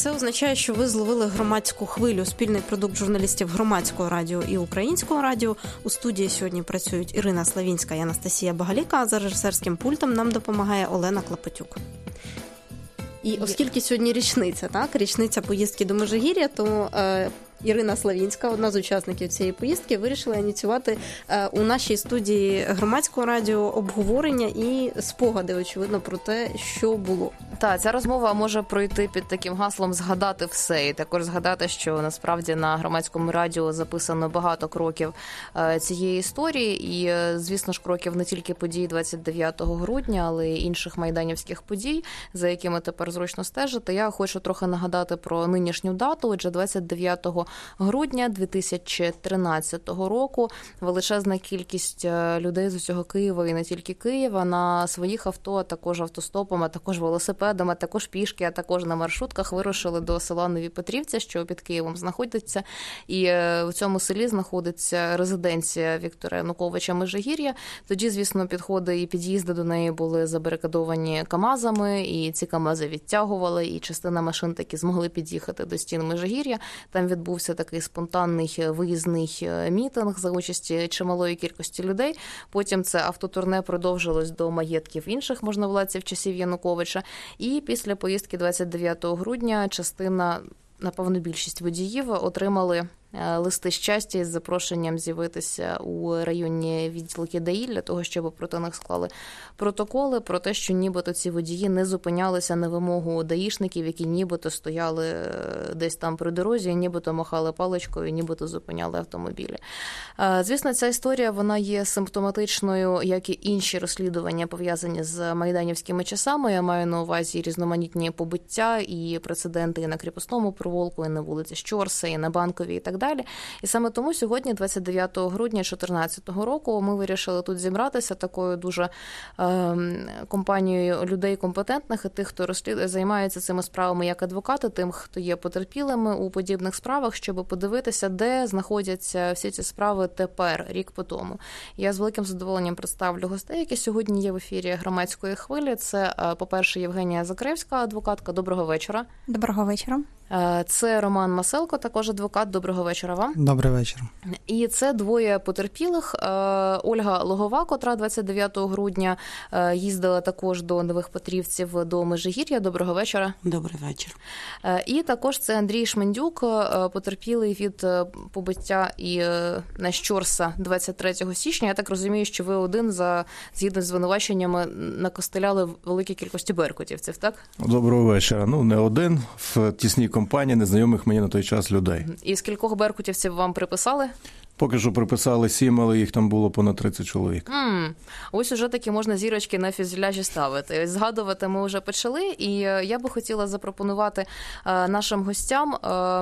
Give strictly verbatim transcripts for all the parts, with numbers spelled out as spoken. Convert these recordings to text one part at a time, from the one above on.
це означає, що ви зловили громадську хвилю, спільний продукт журналістів Громадського радіо і Українського радіо. У студії сьогодні працюють Ірина Славінська і Анастасія Багаліка, а за режисерським пультом нам допомагає Олена Клопотюк. І оскільки сьогодні річниця, так, річниця поїздки до Межигір'я, то е, Ірина Славінська, одна з учасників цієї поїздки, вирішила ініціювати е, у нашій студії Громадського радіо обговорення і спогади, очевидно, про те, що було. Так, ця розмова може пройти під таким гаслом «Згадати все». І також згадати, що насправді на Громадському радіо записано багато кроків е, цієї історії. І, е, звісно ж, кроків не тільки подій двадцять дев'ятого грудня, але й інших майданівських подій, за якими тепер зручно стежити. Я хочу трохи нагадати про нинішню дату. Отже, двадцять дев'ятого грудня дві тисячі тринадцятого року величезна кількість людей з усього Києва і не тільки Києва на своїх авто, а також автостопом, а також велосипедом, а також пішки, а також на маршрутках вирушили до села Нові Петрівці, що під Києвом знаходиться. І в цьому селі знаходиться резиденція Віктора Януковича Межигір'я. Тоді, звісно, підходи і під'їзди до неї були забарикадовані КАМАЗами, і ці КАМАЗи відтягували, і частина машин таки змогли під'їхати до стін Межигір'я. Там відбувся такий спонтанний виїзний мітинг за участі чималої кількості людей. Потім це автотурне продовжилось до маєтків інших можновладців часів Януковича. І після поїздки двадцять дев'ятого грудня частина, напевно, більшість водіїв отримали листи щастя із запрошенням з'явитися у районні відділки ДАІ для того, щоб проти них склали протоколи про те, що нібито ці водії не зупинялися на вимогу даїшників, які нібито стояли десь там при дорозі, нібито махали паличкою, нібито зупиняли автомобілі. Звісно, ця історія, вона є симптоматичною, як і інші розслідування, пов'язані з майданівськими часами. Я маю на увазі різноманітні побиття і прецеденти і на Кріпосному провулку, і на вулиці Щорса, і на Банковій, і так далі. І саме тому сьогодні, двадцять дев'ятого грудня дві тисячі чотирнадцятого року, ми вирішили тут зібратися такою дуже е, компанією людей компетентних і тих, хто розслідує, займається цими справами як адвокати, тим, хто є потерпілими у подібних справах, щоб подивитися, де знаходяться всі ці справи тепер, рік по тому. Я з великим задоволенням представлю гостей, які сьогодні є в ефірі Громадської хвилі. Це, по-перше, Євгенія Закревська, адвокатка. Доброго вечора. Доброго вечора. Це Роман Маселко, також адвокат. Доброго вечора вам. Добрий вечір. І це двоє потерпілих. Ольга Логова, котра двадцять дев'ятого грудня їздила також до Нових Петрівців, до Межигір'я. Доброго вечора. Добрий вечір. І також це Андрій Шмендюк, потерпілий від побиття і на Щорса двадцять третього січня. Я так розумію, що ви один, за згідно з звинуваченнями, накостеляли великій кількості беркутівців, так? Доброго вечора. Ну, не один, в тісній компанії незнайомих мені на той час людей. І скількох беркутівців вам приписали? Поки що приписали сім, але їх там було понад тридцять чоловік. Mm. Ось уже таки можна зірочки на фюзеляжі ставити. Згадувати ми вже почали, і я би хотіла запропонувати нашим гостям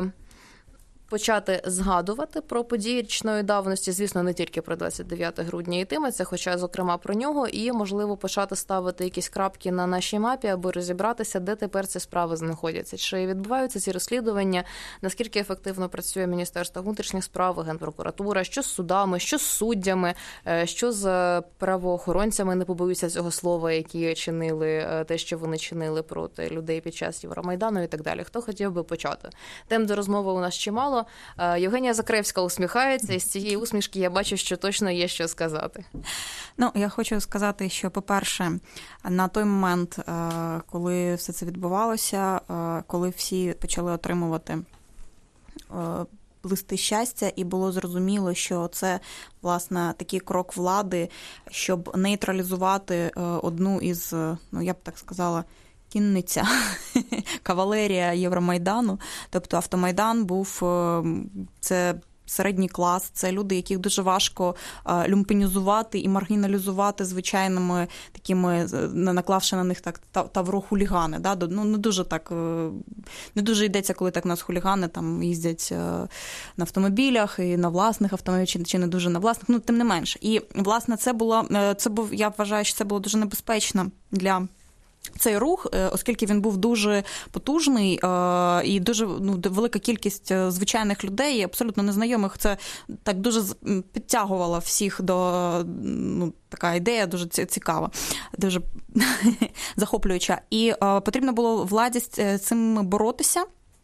почати згадувати про події річної давності, звісно, не тільки про двадцять дев'яте грудня йтиметься, хоча, зокрема, про нього, і, можливо, почати ставити якісь крапки на нашій мапі, аби розібратися, де тепер ці справи знаходяться. Чи відбуваються ці розслідування, наскільки ефективно працює Міністерство внутрішніх справ, Генпрокуратура, що з судами, що з суддями, що з правоохоронцями, не побоюся цього слова, які чинили те, що вони чинили проти людей під час Євромайдану і так далі. Хто хотів би почати? Тем до розмови у нас чимало. Євгенія Закревська усміхається, і з цієї усмішки я бачу, що точно є що сказати. Ну, я хочу сказати, що, по-перше, на той момент, коли все це відбувалося, коли всі почали отримувати листи щастя, і було зрозуміло, що це, власне, такий крок влади, щоб нейтралізувати одну із, ну, я б так сказала, кінниця, кавалерія Євромайдану. Тобто Автомайдан був, це середній клас, це люди, яких дуже важко люмпенізувати і маргіналізувати звичайними такими, наклавши на них так тавро хулігани. Да? Ну, не дуже так, не дуже йдеться, коли так у нас хулігани там їздять на автомобілях і на власних автомобілях, чи, чи не дуже на власних, ну, тим не менше. І, власне, це було, це був, я вважаю, що це було дуже небезпечно для цей рух, оскільки він був дуже потужний і дуже, ну, велика кількість звичайних людей, абсолютно незнайомих, це так дуже підтягувало всіх до, ну, така ідея дуже цікава, дуже захоплююча. І потрібно було владі з цим боротися.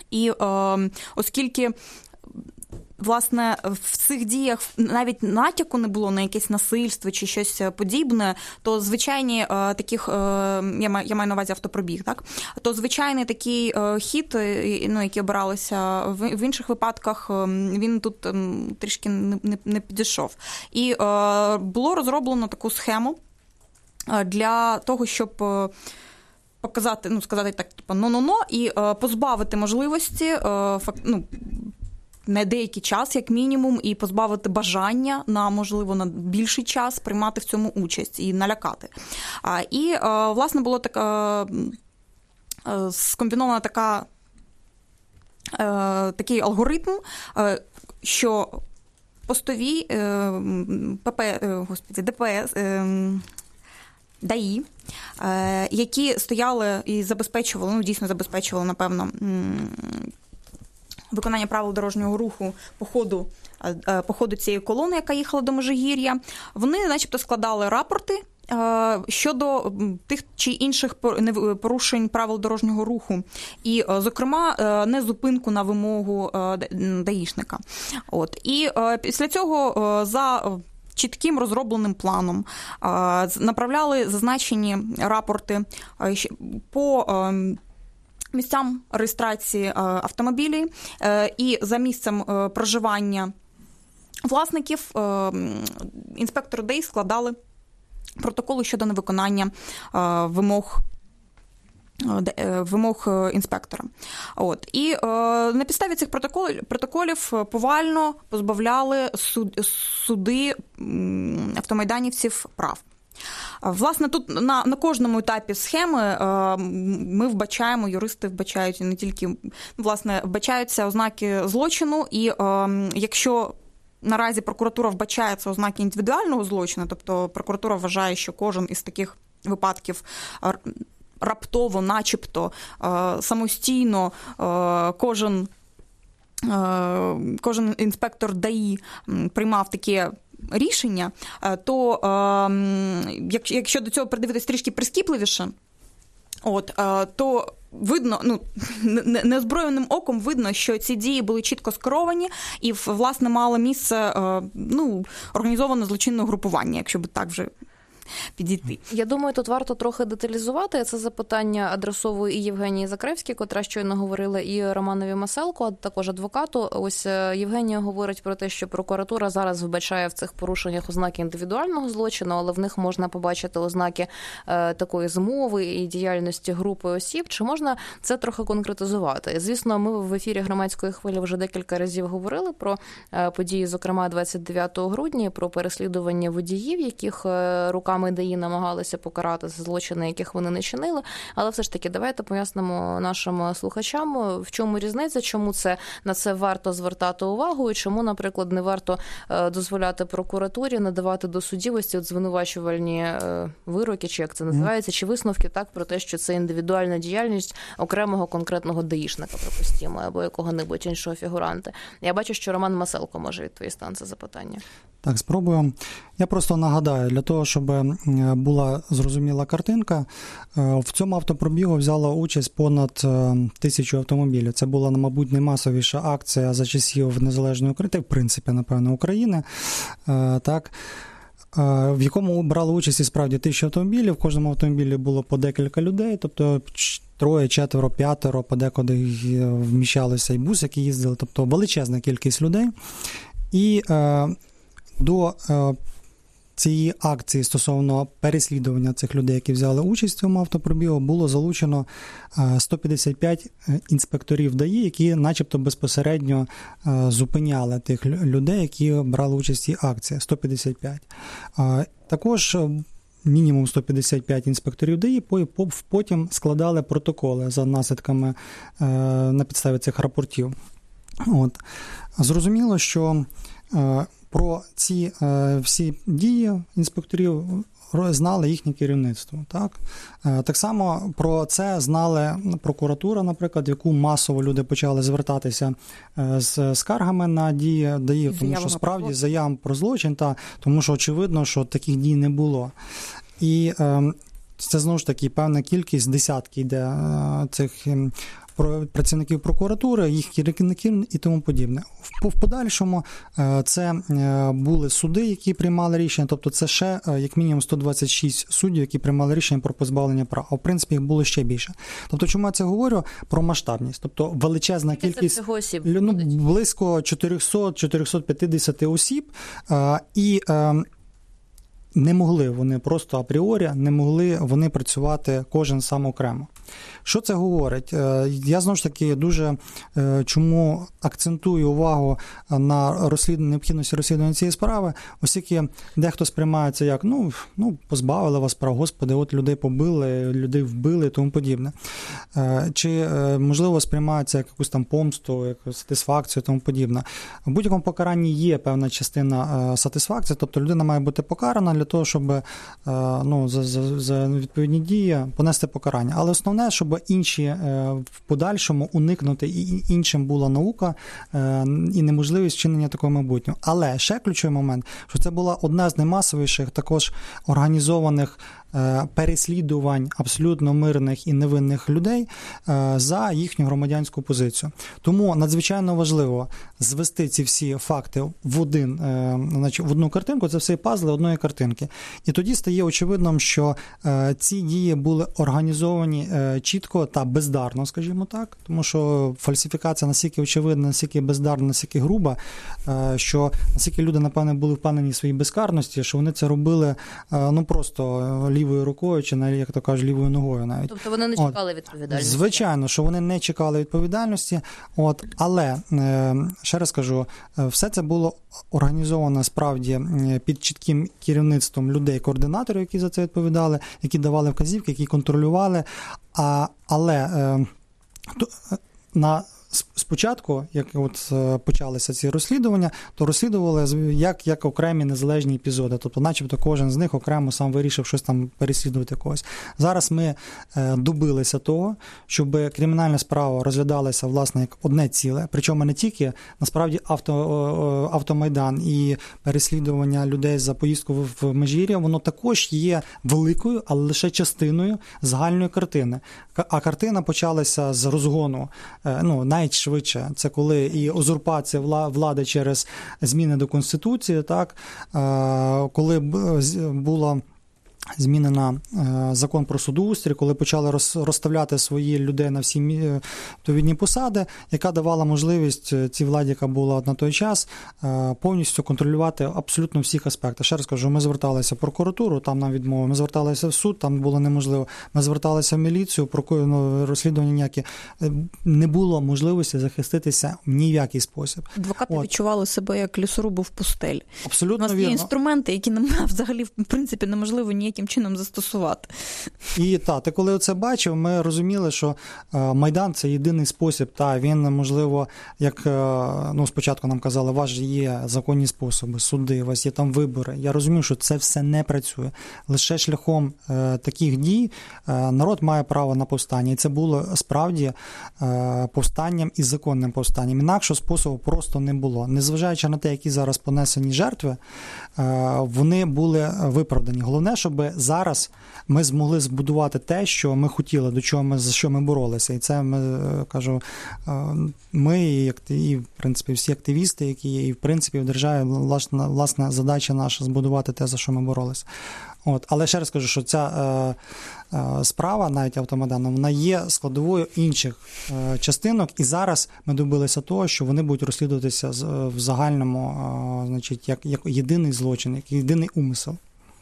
І е, оскільки власне, в цих діях навіть натяку не було на якесь насильство чи щось подібне, то звичайні е, таких, е, я маю, я маю на увазі автопробіг, так? То звичайний такий е, хід, ну, який обиралися в, в інших випадках, е, він тут е, трішки не, не, не підійшов. І е, було розроблено таку схему для того, щоб е, показати, ну, сказати так, типу, ну-ну-ну, і е, позбавити можливості, е, факт, ну, на деякий час, як мінімум, і позбавити бажання на, можливо, на більший час приймати в цьому участь і налякати. І, власне, було така скомбінована така, такий алгоритм, що постові ПП, господи, ДПС, ДАІ, які стояли і забезпечували, ну, дійсно забезпечували, напевно, виконання правил дорожнього руху по ходу, по ходу цієї колони, яка їхала до Межигір'я, вони начебто складали рапорти щодо тих чи інших порушень правил дорожнього руху. І, зокрема, незупинку на вимогу даїшника. От. І після цього за чітким розробленим планом направляли зазначені рапорти по місцям реєстрації автомобілів і за місцем проживання власників інспектори ДАІ складали протоколи щодо невиконання вимог вимог інспектора. От. І е, на підставі цих протоколів, протоколів повально позбавляли суд, суди автомайданівців прав. Власне, тут на, на кожному етапі схеми е, ми вбачаємо, юристи вбачають не тільки, власне, вбачаються ознаки злочину, і е, якщо наразі прокуратура вбачає це ознаки індивідуального злочину, тобто прокуратура вважає, що кожен із таких випадків раптово, начебто, самостійно кожен, кожен інспектор ДАІ приймав таке рішення, то якщо до цього придивитись трішки прискіпливіше, от, то видно, ну, неозброєним оком видно, що ці дії були чітко скеровані і, власне, мало місце, ну, організоване злочинне групування, якщо б так вже підійти. Я думаю, тут варто трохи деталізувати. Це запитання адресовую і Євгенії Закревській, котра щойно говорила, і Романові Маселку, а також адвокату. Ось Євгенія говорить про те, що прокуратура зараз вбачає в цих порушеннях ознаки індивідуального злочину, але в них можна побачити ознаки е, такої змови і діяльності групи осіб. Чи можна це трохи конкретизувати? Звісно, ми в ефірі «Громадської хвилі» вже декілька разів говорили про е, події, зокрема, двадцять дев'ятого грудня, про переслідування водіїв, яких е, руками ДАІ намагалися покарати за злочини, яких вони не чинили. Але все ж таки, давайте пояснимо нашим слухачам, в чому різниця, чому це, на це варто звертати увагу і чому, наприклад, не варто дозволяти прокуратурі надавати до суддівості от звинувачувальні вироки, чи як це називається, чи висновки так про те, що це індивідуальна діяльність окремого конкретного даїшника, припустимо, або якого-небудь іншого фігуранта. Я бачу, що Роман Маселко може відповісти на це запитання. Так, спробую. Я просто нагадаю, для того, щоб була зрозуміла картинка, в цьому автопробігу взяло участь понад тисячу автомобілів. Це була, мабуть, наймасовіша акція за часів Незалежної України, в принципі, напевно, України, так, в якому брали участь і справді тисячу автомобілів. В кожному автомобілі було по декілька людей, тобто троє, четверо, п'ятеро, подекуди вміщалися і бус, які їздили, тобто величезна кількість людей. І до е, цієї акції стосовно переслідування цих людей, які взяли участь в цьому автопробігу, було залучено е, сто п'ятдесят п'ять інспекторів ДАІ, які начебто безпосередньо е, зупиняли тих людей, які брали участь в цій акції. сто п'ятдесят п'ять. Е, також мінімум сто п'ятдесят п'ять інспекторів ДАІ потім складали протоколи за наслідками е, на підставі цих рапортів. От. Зрозуміло, що е, про ці е, всі дії інспекторів знали їхнє керівництво. Так? Е, так само про це знали прокуратура, наприклад, в яку масово люди почали звертатися е, з скаргами на дії ДАІ, тому що справді заявам про злочин, та, тому що очевидно, що таких дій не було. І е, це, знову ж таки, певна кількість, десятки йде е, цих працівників прокуратури, їх керівників і тому подібне. В подальшому це були суди, які приймали рішення, тобто це ще як мінімум сто двадцять шість суддів, які приймали рішення про позбавлення прав. А в принципі їх було ще більше. Тобто чому я це говорю? Про масштабність. Тобто величезна Скільки кількість, осіб, ну, близько чотириста - чотириста п'ятдесят осіб, і не могли вони просто апріорі, не могли вони працювати кожен сам окремо. Що це говорить? Я, знову ж таки, дуже чому акцентую увагу на розслідування, необхідності розслідування цієї справи, оскільки дехто сприймає це як, ну, ну, позбавили вас прав, господи, от людей побили, людей вбили і тому подібне. Чи, можливо, сприймається як якусь там помсту, якусь сатисфакцію і тому подібне. В будь-якому покаранні є певна частина сатисфакції, тобто людина має бути покарана для того, щоб, ну, за, за, за відповідні дії понести покарання. Але основне, щоб інші в подальшому уникнути, і іншим була наука і неможливість вчинення такого майбутнього. Але ще ключовий момент, що це була одна з наймасовіших також організованих переслідувань абсолютно мирних і невинних людей за їхню громадянську позицію. Тому надзвичайно важливо звести ці всі факти в один, значить, в одну картинку, це все пазли одної картинки. І тоді стає очевидним, що ці дії були організовані чітко та бездарно, скажімо так, тому що фальсифікація настільки очевидна, настільки бездарна, настільки груба, що настільки люди, напевне, були впевнені в своїй безкарності, що вони це робили, ну, просто лівою рукою, чи, як то кажуть, лівою ногою навіть. Тобто вони не чекали відповідальності? Звичайно, що вони не чекали відповідальності. От, але, ще раз кажу, все це було організовано справді під чітким керівництвом людей-координаторів, які за це відповідали, які давали вказівки, які контролювали. А, але то, на спочатку, як от почалися ці розслідування, то розслідували як, як окремі незалежні епізоди. Тобто, начебто, кожен з них окремо сам вирішив щось там переслідувати когось. Зараз ми добилися того, щоб кримінальна справа розглядалася, власне, як одне ціле. Причому не тільки, насправді, авто, автомайдан і переслідування людей за поїздку в Межгір'я, воно також є великою, але лише частиною загальної картини. А картина почалася з розгону, ну, навіть швидше. Це коли і узурпація влади через зміни до Конституції, так, коли було змінена закон про судоустрій, коли почали розставляти свої людей на всі відповідні посади, яка давала можливість цій владі, яка була на той час, повністю контролювати абсолютно всіх аспектах. Ще раз кажу, ми зверталися в прокуратуру, там нам відмовили, ми зверталися в суд, там було неможливо, ми зверталися в міліцію, ну, розслідування ніякі. Не було можливості захиститися ні в який спосіб. Адвокати От. відчували себе як лісоруби в пустелі. Абсолютно вірно. У нас є інструменти, які нам взагалі, в принципі, неможливо ніяким чином застосувати. І так, ти коли це бачив, ми розуміли, що Майдан – це єдиний спосіб, та він, можливо, як, ну, спочатку нам казали, у вас же є законні способи, суди, у вас є там вибори. Я розумію, що це все не працює. Лише шляхом е, таких дій е, народ має право на повстання. І це було справді е, повстанням і законним повстанням. Інакшого способу просто не було. Незважаючи на те, які зараз понесені жертви, е, вони були виправдані. Головне, щоб зараз ми змогли збудувати те, що ми хотіли, до чого ми, за що ми боролися. І це, ми, кажу, ми і, і, в принципі, всі активісти, які є, і, в принципі, в державі, власна, власна задача наша збудувати те, за що ми боролися. От. Але ще раз кажу, що ця е, е, справа, навіть автомайдану, вона є складовою інших е, частинок, і зараз ми добилися того, що вони будуть розслідуватися в загальному, е, значить, як, як єдиний злочин, як єдиний умисел.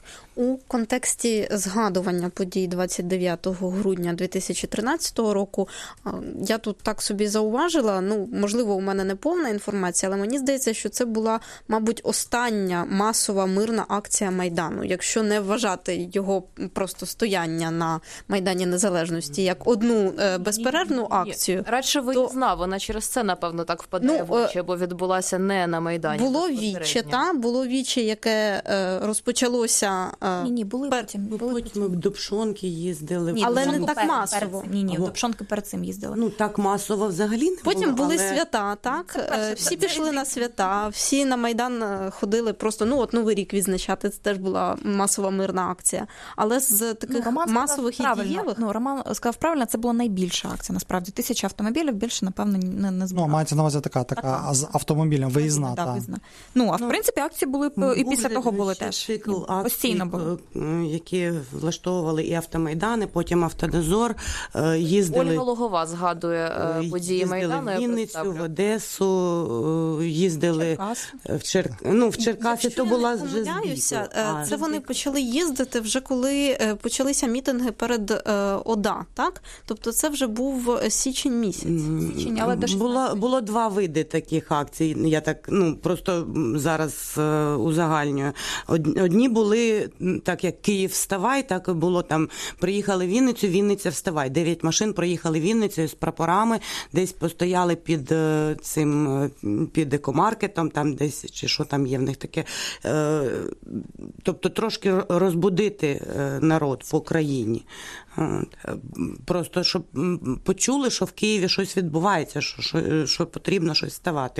У контексті згадування подій двадцять дев'ятого грудня дві тисячі тринадцятого року я тут так собі зауважила, ну, можливо, у мене не повна інформація, але мені здається, що це була, мабуть, остання масова мирна акція Майдану, якщо не вважати його просто стояння на Майдані Незалежності як одну безперервну акцію. Радше виїзна, то... вона через це, напевно, так впадає ну, в очі, бо відбулася не на Майдані. Було віче, та, було віче, яке розпочалося Ні, ні, були Пер... потім. Ми Були потім ми до Пшонки їздили. Ні, Але до не Пшонки так перед- масово. перед- Ні, ні, Або- до Пшонки перед цим їздили. Ну, так масово взагалі не Потім було, були але... свята, так? перше, Е, Всі це- пішли це- на свята, всі на Майдан е, ходили просто, ну от Новий рік відзначати, це теж була масова мирна акція. Але з таких Роман масових сказав і правильно. дієвих... Ну, Роман сказав правильно, це була найбільша акція, насправді. Тисяча автомобілів більше, напевно, не, не Ну, збирали. мається на увазі така, така Така. з автомобілем, виїзна. Да, та. виїзна. Ну, а в Ну, принципі, акції були б і після того були ще теж. цикл І акцій, Постійно були. е, які влаштовували і автомайдани, потім автодозор, е, їздили... Ольга Логова згадує е, Е, події їздили Майдану. в я Вінницю, представлю. в Одесу, е, їздили Черкас. в Чер... ну, в Черкасі, Якщо то я була не вже помиляюся, збіг. е, це вони почали їздити вже коли е, почалися мітинги перед е, ОДА, так? Тобто це вже був січень місяць. Січень, але до було, шістнадцятого. було два види таких акцій. Я так ну просто зараз е, узагальнюю. Од- Одні були м, так, як Київ вставай, так і було там. Приїхали в Вінницю, Вінниця вставай. Дев'ять машин проїхали Вінницю з прапорами, десь постояли під е, цим е, під екомаркетом, там десь чи що там є в них таке. Е, тобто трошки розбудити е, народ по країні. От. Просто щоб м, почули, що в Києві щось відбувається, що, що, що потрібно щось ставати.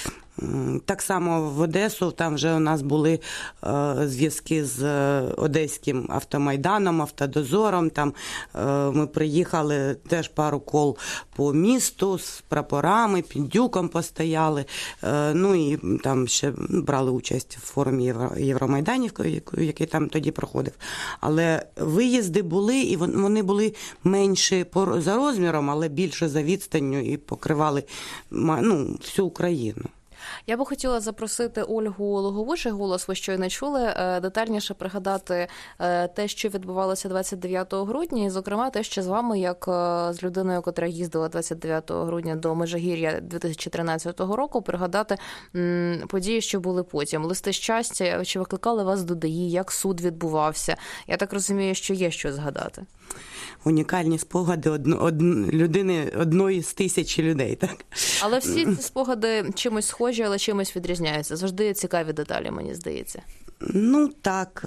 М, Так само в Одесу, там вже у нас були е, зв'язки з е, Одеським автомайданом, автодозором. Там е, ми приїхали теж пару кол по місту з прапорами, під Дюком постояли. Е, ну і там ще брали участь в форумі Євро, Євромайданів, який там тоді проходив. Але виїзди були, і вони були менші по, за розміром, але більше за відстанню і покривали ну, всю Україну. Я би хотіла запросити Ольгу Логову, чий голос ви щойно чули, детальніше пригадати те, що відбувалося двадцять дев'ятого грудня, і, зокрема, те, що з вами, як з людиною, яка їздила двадцять дев'ятого грудня до Межигір'я дві тисячі тринадцятого року, пригадати події, що були потім. Листи щастя, чи викликали вас до ДАІ, як суд відбувався? Я так розумію, що є що згадати. Унікальні спогади одно, од, людини, одної з тисячі людей, так? Але всі ці спогади чимось схожі, але чимось відрізняються. Завжди цікаві деталі, мені здається. Ну, так.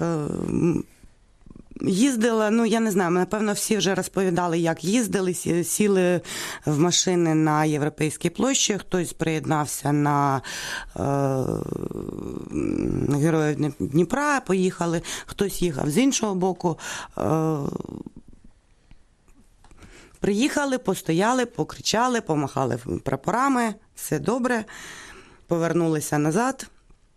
Їздила, ну, я не знаю, напевно, всі вже розповідали, як їздили, сіли в машини на Європейській площі, хтось приєднався на е, Героїв Дніпра, поїхали, хтось їхав з іншого боку. Е, Приїхали, постояли, покричали, помахали прапорами, все добре, повернулися назад.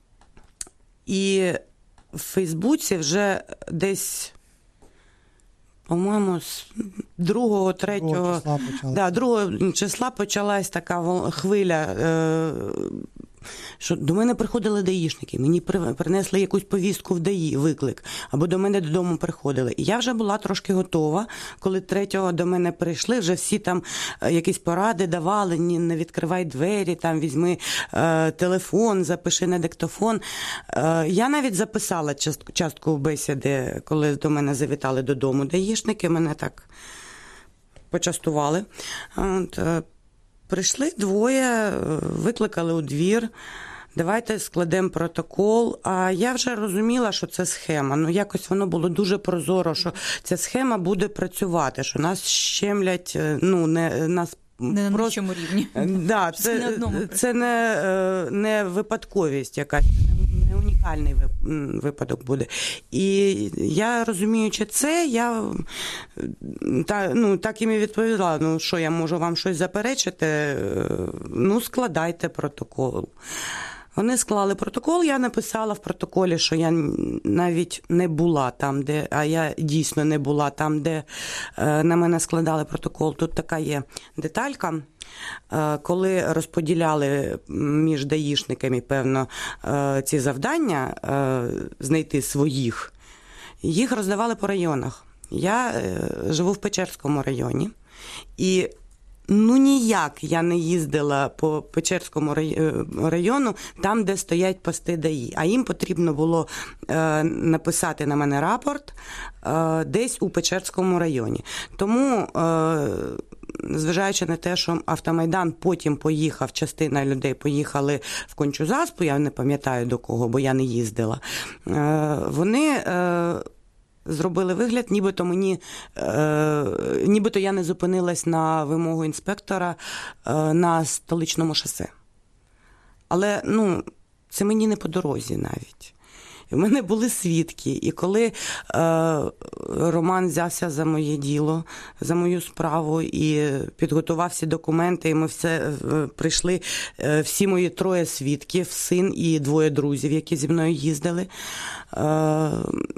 І в Фейсбуці вже десь, по-моєму, з другого, третього, числа почалась. Да, другого числа почалась така хвиля, е, що до мене приходили даїшники, мені принесли якусь повістку в ДАІ, виклик, або до мене додому приходили. І я вже була трошки готова, коли третього до мене прийшли, вже всі там якісь поради давали, не відкривай двері, там візьми е, телефон, запиши на диктофон. Е, я навіть записала частку, частку бесіди, коли до мене завітали додому даїшники, мене так почастували. От, е, Прийшли двоє, викликали у двір, давайте складемо протокол. А я вже розуміла, що це схема. Ну, якось воно було дуже прозоро, що ця схема буде працювати, що нас щемлять, ну, не, нас Не на просто... нічому рівні. Да, це, Це не це не, не випадковість якась, не унікальний випадок буде. І я, розуміючи це, я та, ну, так їм і відповіла, ну, що я можу вам щось заперечити, ну, складайте протокол. Вони склали протокол, я написала в протоколі, що я навіть не була там, де, а я дійсно не була там, де е, на мене складали протокол. Тут така є деталька. Е, коли розподіляли між даїшниками, певно, е, ці завдання, е, знайти своїх, їх роздавали по районах. Я е, живу в Печерському районі, і ну, ніяк я не їздила по Печерському району, там, де стоять пости ДАІ. А їм потрібно було е, написати на мене рапорт е, десь у Печерському районі. Тому е, зважаючи на те, що Автомайдан потім поїхав, частина людей поїхали в Кончу-Заспу, я не пам'ятаю до кого, бо я не їздила, вони зробили вигляд, нібито мені, нібито я не зупинилась на вимогу інспектора на столичному шосе. Але, ну, це мені не по дорозі навіть. У мене були свідки, і коли е, Роман взявся за моє діло, за мою справу і підготував всі документи, і ми все е, прийшли, е, всі мої троє свідків, син і двоє друзів, які зі мною їздили, е,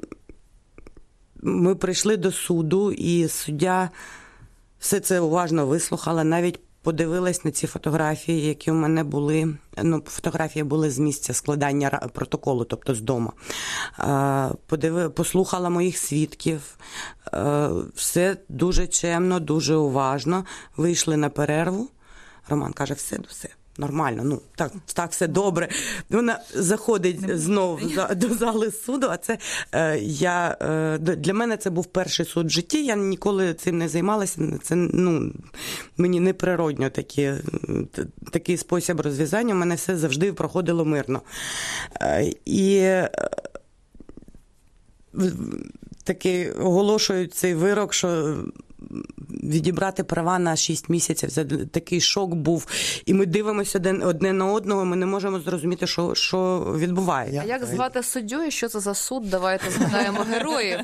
ми прийшли до суду, і суддя все це уважно вислухала, навіть подивилась на ці фотографії, які у мене були. Ну, фотографії були з місця складання протоколу, тобто з дому. Подиви, послухала моїх свідків. Все дуже чемно, дуже уважно. Вийшли на перерву. Роман каже, все, все. Нормально, ну, так, так, все добре. Вона заходить знову до зали суду, а це е, я, е, для мене це був перший суд в житті, я ніколи цим не займалася, це, ну, мені неприродньо такі, такий спосіб розв'язання, у мене все завжди проходило мирно. Е, і е, такий оголошують цей вирок, що відібрати права на шість місяців. Такий шок був. І ми дивимося один, одне на одного, ми не можемо зрозуміти, що, що відбувається. А як звати суддю і що це за суд? Давайте згадаємо героїв.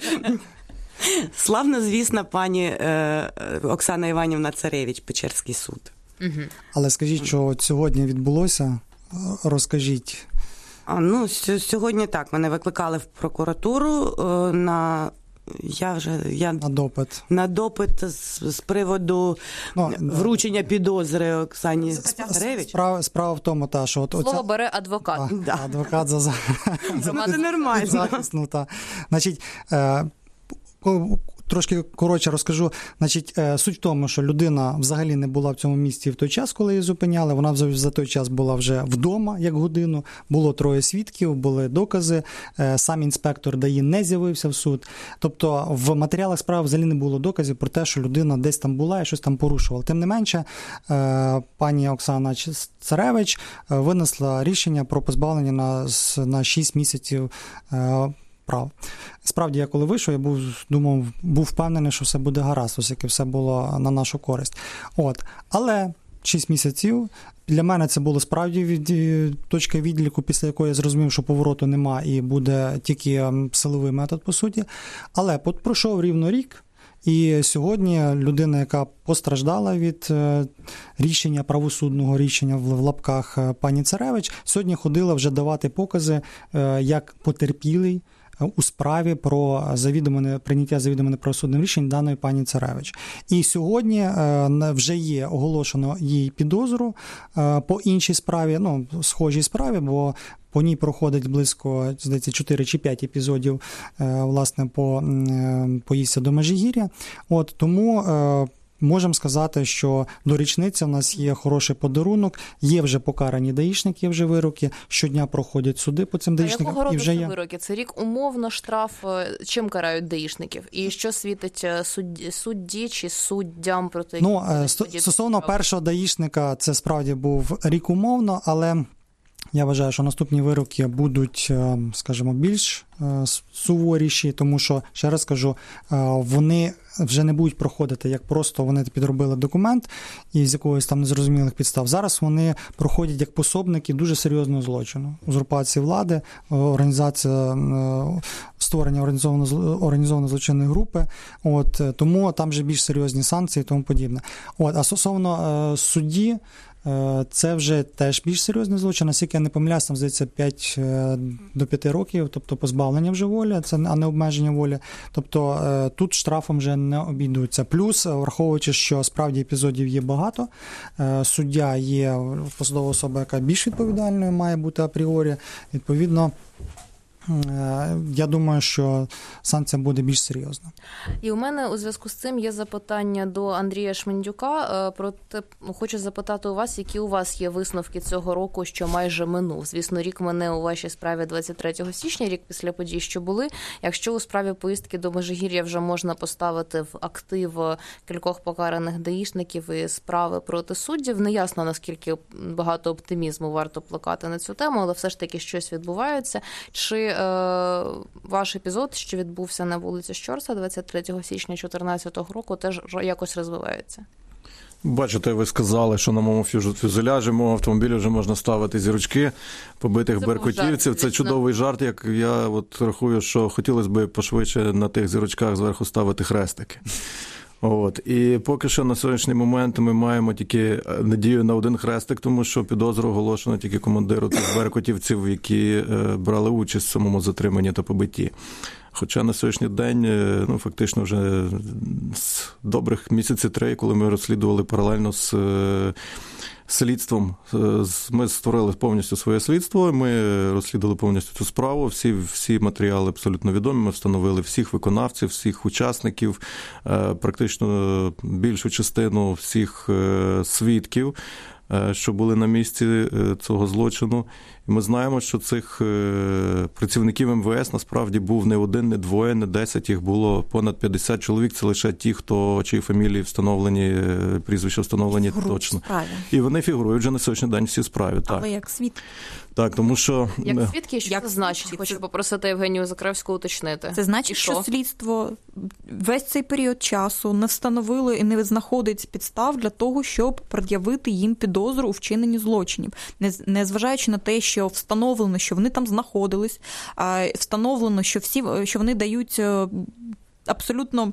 Славно, звісно, пані е, Оксана Іванівна Царевич, Печерський суд. Угу. Але скажіть, що от сьогодні відбулося? Розкажіть. А, ну, сьогодні так, мене викликали в прокуратуру е, на... Я вже я на допит на допит з, з приводу ну, вручення підозри Оксані Царевич. Справа, справа в тому, та що от слово оця... бере адвокат. А, да. Адвокат за, за... Це нормально. Захист, ну, та. Значить, е... трошки коротше розкажу. Значить, суть в тому, що людина взагалі не була в цьому місці в той час, коли її зупиняли. Вона за той час була вже вдома, як годину. Було троє свідків, були докази. Сам інспектор ДАІ не з'явився в суд. Тобто в матеріалах справи взагалі не було доказів про те, що людина десь там була і щось там порушувала. Тим не менше, пані Оксана Царевич винесла рішення про позбавлення на, на шість місяців прав. Справді, я коли вийшов, я був, думав, був впевнений, що все буде гаразд, оскільки все було на нашу користь. От. Але шість місяців, для мене це було справді від, точка відліку, після якої я зрозумів, що повороту нема і буде тільки силовий метод, по суті. Але пройшов рівно рік, і сьогодні людина, яка постраждала від рішення, правосудного рішення в лапках пані Царевич, сьогодні ходила вже давати покази як потерпілий у справі про завідоме прийняття завідомо неправосудним рішень даної пані Царевич. І сьогодні вже є оголошено їй підозру по іншій справі, ну, схожій справі, бо по ній проходить близько, здається, чотири чи п'ять епізодів, власне, по поїздці до Межигір'я. От, тому можемо сказати, що до річниці в нас є хороший подарунок, є вже покарані даїшники, є вже вироки, щодня проходять суди по цим даїшникам. А якого роду і вже це є... вироки? Це рік умовно, штраф, чим карають даїшників? І що світить судді, судді чи суддям проти яких? Ну, стосовно першого даїшника, це справді був рік умовно, але я вважаю, що наступні вироки будуть, скажімо, більш суворіші, тому що, ще раз кажу, вони вже не будуть проходити, як просто вони підробили документ із якогось там незрозумілих підстав. Зараз вони проходять як пособники дуже серйозного злочину. Узурпації влади, організація, створення організованої злочинної групи. От, тому там вже більш серйозні санкції і тому подібне. От, а стосовно судді, це вже теж більш серйозний злочин, наскільки я не помиляюсь, там, здається, п'ять до п'яти років, тобто позбавлення вже волі, це, а не обмеження волі. Тобто тут штрафом вже не обійдуться. Плюс, враховуючи, що справді епізодів є багато, суддя є посадова особа, яка більш відповідальною має бути апріорі, відповідно, я думаю, що санкція буде більш серйозна. І у мене у зв'язку з цим є запитання до Андрія Шмендюка. Проте хочу запитати у вас, які у вас є висновки цього року, що майже минув. Звісно, рік мине у вашій справі двадцять третього січня, рік після подій, що були. Якщо у справі поїздки до Межигір'я вже можна поставити в актив кількох покараних даїшників і справи проти суддів, неясно, наскільки багато оптимізму варто плекати на цю тему, але все ж таки щось відбувається. Чи е, ваш епізод, що відбувся на вулиці Щорса двадцять третього січня дві тисячі чотирнадцятого року, теж якось розвивається? Бачите, ви сказали, що на моєму фюзеляжі мого автомобіля вже можна ставити зірочки побитих Це беркутівців. Це чудовий жарт, як я от рахую, що хотілося б пошвидше на тих зірочках зверху ставити хрестики. От. І поки що на сьогоднішній момент ми маємо тільки надію на один хрестик, тому що підозру оголошено тільки командиру тих беркутівців, які брали участь в самому затриманні та побитті. Хоча на сьогоднішній день, ну, фактично вже з добрих місяців три, коли ми розслідували паралельно з слідством, ми створили повністю своє слідство, ми розслідували повністю цю справу, всі, всі матеріали абсолютно відомі, ми встановили всіх виконавців, всіх учасників, практично більшу частину всіх свідків, що були на місці цього злочину. І ми знаємо, що цих працівників ем ве ес насправді був не один, не двоє, не десять, їх було понад п'ятдесят чоловік. Це лише ті, хто, чиї фамілії встановлені, прізвища встановлені точно. І вони фігурують вже на сьогоднішній день всі справі. Але так. як свідки? Так, тому що... Як свідки, що як це значить? Хочу це... попросити Євгенію Закревську уточнити. Це значить, що? що слідство весь цей період часу не встановило і не знаходить підстав для того, щоб пред'явити їм підозру у вчиненні злочинів. Незважаючи на те, що встановлено, що вони там знаходились, встановлено, що всі, що вони дають абсолютно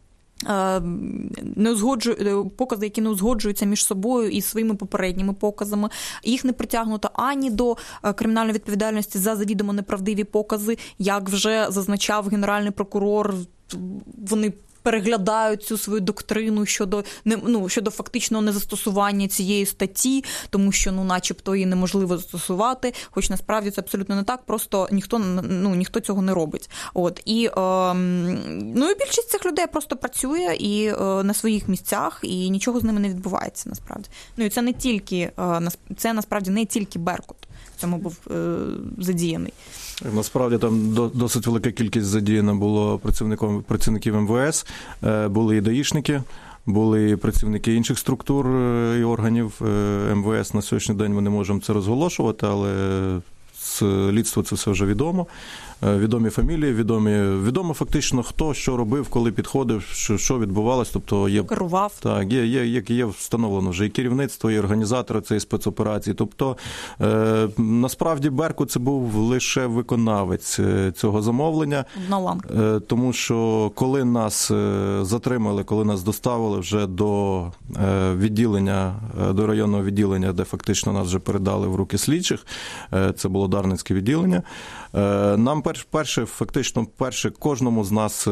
не узгоджують покази, які не узгоджуються між собою і своїми попередніми показами. Їх не притягнуто ані до кримінальної відповідальності за завідомо неправдиві покази, як вже зазначав генеральний прокурор, вони переглядають цю свою доктрину щодо, ну, щодо фактичного незастосування цієї статті, тому що, ну, начебто її неможливо застосувати, хоч насправді це абсолютно не так, просто ніхто, ну, ніхто цього не робить. От. І, е, ну, і більшість цих людей просто працює і е, на своїх місцях, і нічого з ними не відбувається, насправді. Ну, і це не тільки, е, це насправді не тільки Беркут в цьому був е, задіяний. Насправді там досить велика кількість задіяна було працівників ем ве ес, були і даїшники, були і працівники інших структур і органів ем ве ес. На сьогоднішній день ми не можемо це розголошувати, але слідство це все вже відомо. Відомі фамілії, відомі, відомо фактично, хто що робив, коли підходив, що, що відбувалось. Тобто є, керував. Так, є, є, є, є встановлено вже і керівництво, і організатори цієї спецоперації. Тобто, е, насправді, Беркут це був лише виконавець цього замовлення. Е, тому що коли нас затримали, коли нас доставили вже до відділення, до районного відділення, де фактично нас вже передали в руки слідчих, це було Дарницьке відділення, нам перше, фактично, перше, кожному з нас,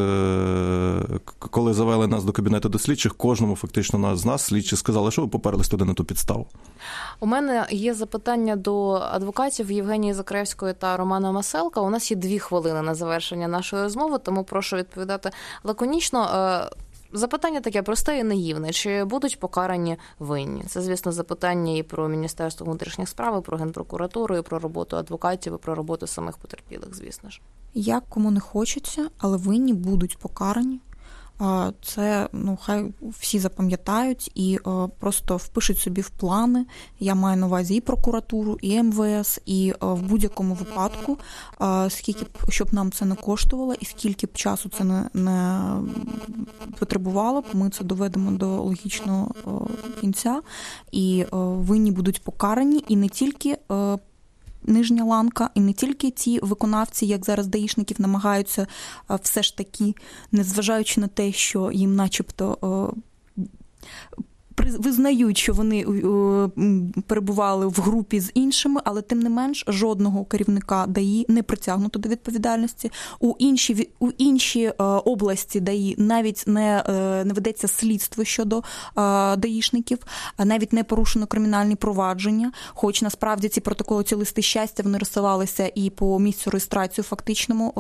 коли завели нас до кабінету до слідчих, кожному фактично з нас слідчі сказали, що ви поперлись туди на ту підставу. У мене є запитання до адвокатів Євгенії Закревської та Романа Маселка. У нас є дві хвилини на завершення нашої розмови, тому прошу відповідати лаконічно. Запитання таке просте і наївне. Чи будуть покарані винні? Це, звісно, запитання і про Міністерство внутрішніх справ, і про Генпрокуратуру, і про роботу адвокатів, і про роботу самих потерпілих, звісно ж. Як кому не хочеться, але винні будуть покарані. Це, ну, хай всі запам'ятають і просто впишуть собі в плани. Я маю на увазі і прокуратуру, і ем ве ес, і в будь-якому випадку, скільки б, щоб нам це не коштувало, і скільки б часу це не, не потребувало, ми це доведемо до логічного кінця. І винні будуть покарані, і не тільки нижня ланка, і не тільки ті виконавці, як зараз даїшників, намагаються все ж таки, незважаючи на те, що їм начебто визнають, що вони перебували в групі з іншими, але тим не менш жодного керівника ДАІ не притягнуто до відповідальності. У інші, у інші області ДАІ навіть не, не ведеться слідство щодо даїшників, навіть не порушено кримінальні провадження, хоч насправді ці протоколи, ці листи щастя, вони розсилалися і по місцю реєстрації фактичному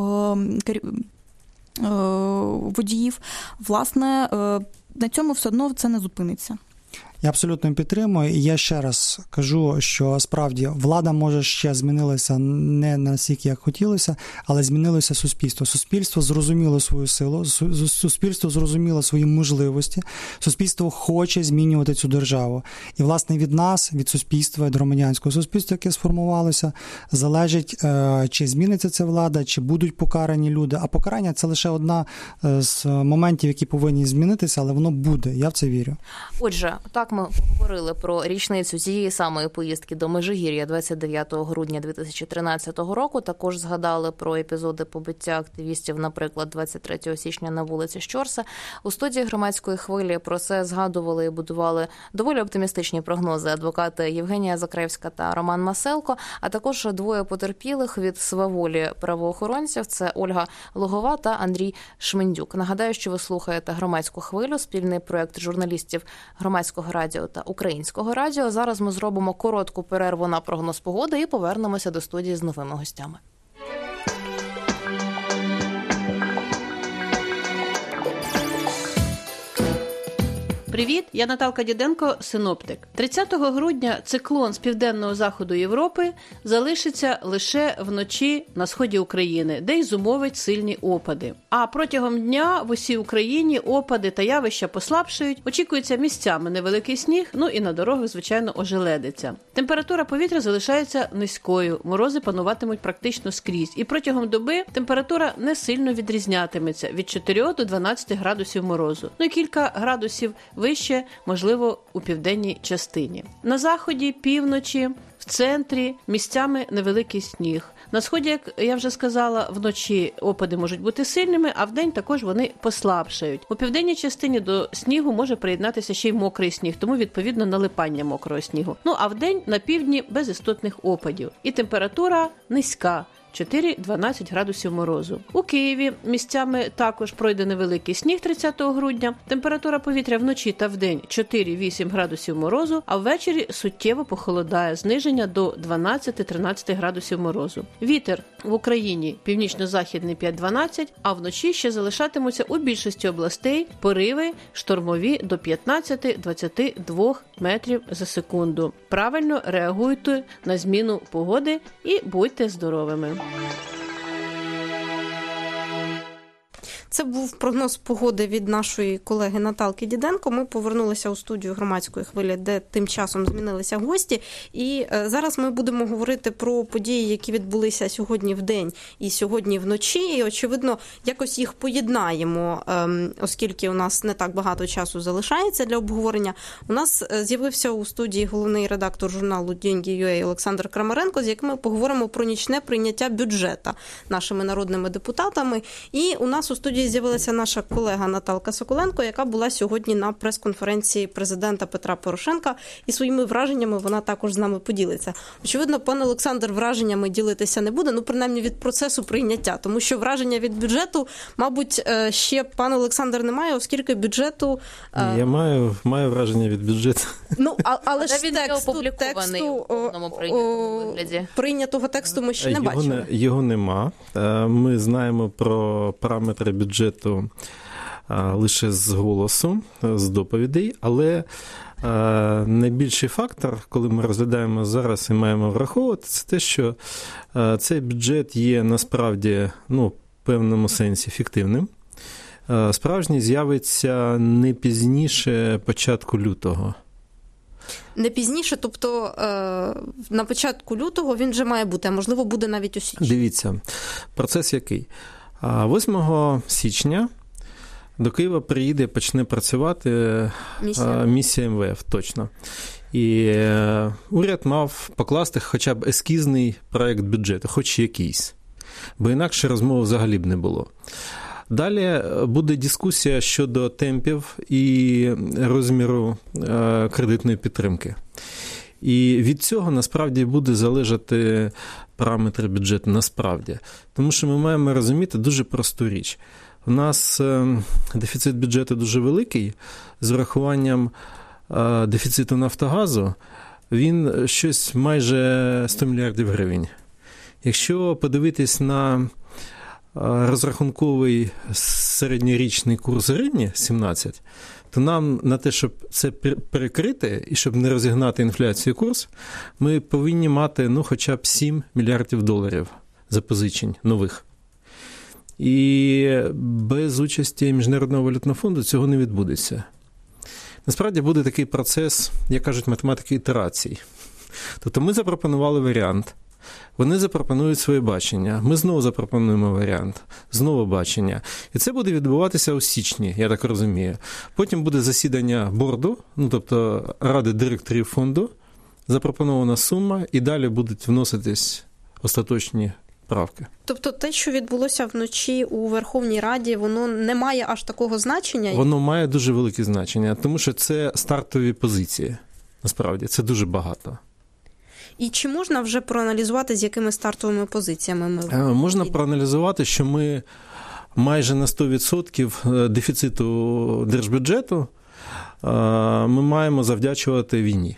водіїв. Власне, на цьому все одно це не зупиниться. Я абсолютно підтримую. І я ще раз кажу, що справді влада, може, ще змінилася не настільки, як хотілося, але змінилося суспільство. Суспільство зрозуміло свою силу, суспільство зрозуміло свої можливості, суспільство хоче змінювати цю державу. І, власне, від нас, від суспільства, від громадянського суспільства, яке сформувалося, залежить, чи зміниться ця влада, чи будуть покарані люди. А покарання – це лише одна з моментів, які повинні змінитися, але воно буде. Я в це вірю. Отже, так ми поговорили про річницю цієї самої поїздки до Межигір'я двадцять дев'ятого грудня дві тисячі тринадцятого року. Також згадали про епізоди побиття активістів, наприклад, двадцять третього січня на вулиці Щорса. У студії «Громадської хвилі» про це згадували і будували доволі оптимістичні прогнози адвокати Євгенія Закревська та Роман Маселко, а також двоє потерпілих від сваволі правоохоронців – це Ольга Логова та Андрій Шмендюк. Нагадаю, що ви слухаєте «Громадську хвилю», спільний проєкт журналістів Громадського радіо та Українського радіо. Зараз ми зробимо коротку перерву на прогноз погоди і повернемося до студії з новими гостями. Привіт, я Наталка Діденко, синоптик. тридцятого грудня циклон з південного заходу Європи залишиться лише вночі на сході України, де й зумовить сильні опади. А протягом дня в усій Україні опади та явища послабшають, очікується місцями невеликий сніг, ну і на дорогах, звичайно, ожеледиться. Температура повітря залишається низькою, морози пануватимуть практично скрізь. І протягом доби температура не сильно відрізнятиметься від чотирьох до дванадцяти градусів морозу. Ну і кілька градусів вище, можливо, у південній частині. На заході, півночі, в центрі місцями невеликий сніг. На сході, як я вже сказала, вночі опади можуть бути сильними, а вдень також вони послабшають. У південній частині до снігу може приєднатися ще й мокрий сніг, тому, відповідно, налипання мокрого снігу. Ну, а вдень на півдні без істотних опадів. І температура низька. чотири-дванадцять градусів морозу. У Києві місцями також пройде невеликий сніг тридцятого грудня. Температура повітря вночі та вдень чотири-вісім градусів морозу, а ввечері суттєво похолодає, зниження до дванадцять-тринадцять градусів морозу. Вітер в Україні північно-західний п'ять-дванадцять, а вночі ще залишатимуться у більшості областей пориви штормові до п'ятнадцять-двадцять два метрів за секунду. Правильно реагуйте на зміну погоди і будьте здоровими. Це був прогноз погоди від нашої колеги Наталки Діденко. Ми повернулися у студію «Громадської хвилі», де тим часом змінилися гості. І зараз ми будемо говорити про події, які відбулися сьогодні вдень і сьогодні вночі. І, очевидно, якось їх поєднаємо, оскільки у нас не так багато часу залишається для обговорення. У нас з'явився у студії головний редактор журналу «Деньги.ua» Олександр Крамаренко, з яким ми поговоримо про нічне прийняття бюджету нашими народними депутатами. І у нас у студії з'явилася наша колега Наталка Соколенко, яка була сьогодні на прес-конференції президента Петра Порошенка, і своїми враженнями вона також з нами поділиться. Очевидно, пан Олександр враженнями ділитися не буде, ну, принаймні від процесу прийняття, тому що враження від бюджету, мабуть, ще пан Олександр не має, оскільки бюджету... Я маю, маю враження від бюджету. Ну, а, але ж тексту, тексту о, прийнятого тексту ми ще не його бачили. Не, його нема. Ми знаємо про параметри бюджету лише з голосу, з доповідей, але найбільший фактор, коли ми розглядаємо зараз і маємо враховувати, це те, що цей бюджет є насправді, ну, в певному сенсі фіктивним. Справжній з'явиться не пізніше початку лютого. Не пізніше, тобто на початку лютого він вже має бути, а можливо буде навіть у січні. Дивіться, процес який? восьмого січня до Києва приїде, почне працювати місія, місія ем ве еф, точно. І уряд мав покласти хоча б ескізний проєкт бюджету, хоч якийсь, бо інакше розмови взагалі б не було. Далі буде дискусія щодо темпів і розміру кредитної підтримки. І від цього насправді буде залежати параметри бюджету, насправді. Тому що ми маємо розуміти дуже просту річ. У нас дефіцит бюджету дуже великий, з урахуванням дефіциту Нафтогазу він щось майже сто мільярдів гривень. Якщо подивитись на розрахунковий середньорічний курс гривні сімнадцять, то нам на те, щоб це перекрити і щоб не розігнати інфляцію курс, ми повинні мати ну, хоча б сім мільярдів доларів запозичень нових. І без участі Міжнародного валютного фонду цього не відбудеться. Насправді буде такий процес, як кажуть математики, ітерацій. Тобто ми запропонували варіант, вони запропонують своє бачення, ми знову запропонуємо варіант, знову бачення. І це буде відбуватися у січні, я так розумію. Потім буде засідання борду, ну тобто ради директорів фонду, запропонована сума, і далі будуть вноситись остаточні правки. Тобто те, що відбулося вночі у Верховній Раді, воно не має аж такого значення? Воно має дуже велике значення, тому що це стартові позиції. Насправді, це дуже багато. І чи можна вже проаналізувати, з якими стартовими позиціями ми... Можна проаналізувати, що ми майже на сто відсотків дефіциту держбюджету ми маємо завдячувати війні.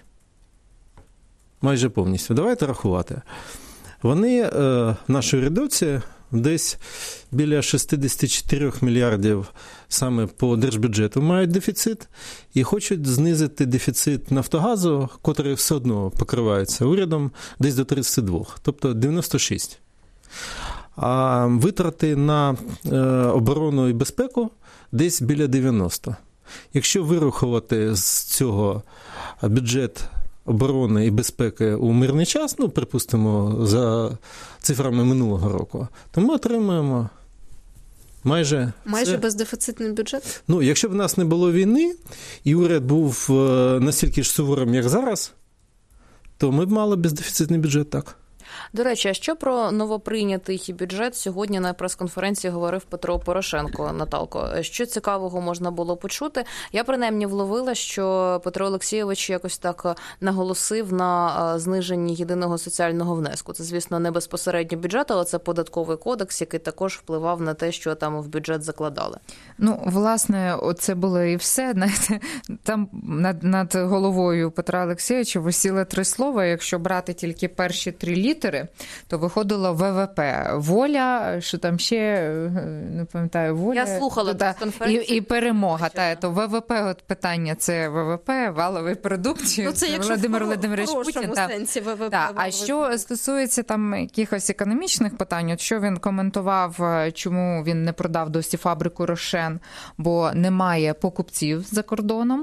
Майже повністю. Давайте рахувати. Вони, наші урядовці, десь біля шістдесят чотири мільярдів саме по держбюджету мають дефіцит і хочуть знизити дефіцит Нафтогазу, котрий все одно покривається урядом, десь до тридцять два, тобто дев'яносто шість. А витрати на оборону і безпеку десь біля дев'яносто. Якщо вирахувати з цього бюджет оборони і безпеки у мирний час, ну, припустимо, за цифрами минулого року, то ми отримаємо майже... Майже це... бездефіцитний бюджет? Ну, якщо б в нас не було війни, і уряд був настільки ж суворим, як зараз, то ми б мали бездефіцитний бюджет, так. До речі, а що про новоприйнятий бюджет сьогодні на прес-конференції говорив Петро Порошенко, Наталко? Що цікавого можна було почути? Я принаймні вловила, що Петро Олексійович якось так наголосив на зниженні єдиного соціального внеску. Це, звісно, не безпосередньо бюджет, але це податковий кодекс, який також впливав на те, що там в бюджет закладали. Ну, власне, оце було і все. Знаєте, там над, над головою Петра Олексійовича висіло три слова. Якщо брати тільки перші три літери, то виходило ВВП. Воля, що там ще, не пам'ятаю, воля. Я слухала та, конференцію. І, і перемога. Та, то ВВП, от питання, це ВВП, валовий продукт. Ну, це якщо Володимир в Володимирович Путін. Та, сенсі ВВП. Та, а що стосується там якихось економічних питань, от що він коментував, чому він не продав досі фабрику Рошен, бо немає покупців за кордоном.